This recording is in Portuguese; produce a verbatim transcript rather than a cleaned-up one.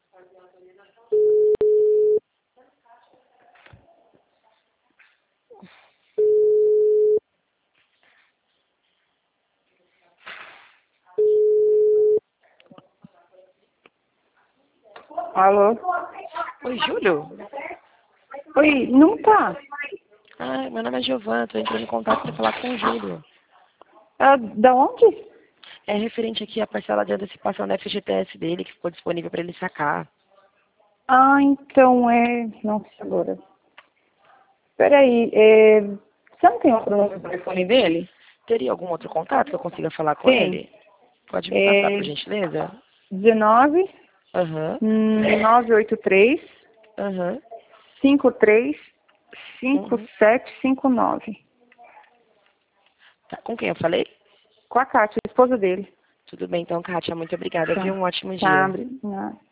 Alô? Oi, Júlio? Oi, não tá. Ah, meu nome é Giovana, estou entrando em contato para falar com o Júlio. Ah, da onde? É referente aqui à parcela de antecipação da F G T S dele, que ficou disponível para ele sacar. Ah, então é... Nossa, agora. Peraí, é... Você não tem outro número do telefone dele? Teria algum outro contato que eu consiga falar com Tem. ele? Pode me passar, por É gentileza? dezenove, Aham, novecentos e oitenta e três, aham, cinquenta e três, cinquenta uhum. e sete cinquenta e nove. Tá, com quem eu falei? Com a Kátia, a esposa dele. Tudo bem, então, Kátia, muito obrigada, Tá. viu? Um ótimo Tá, dia. obrigada.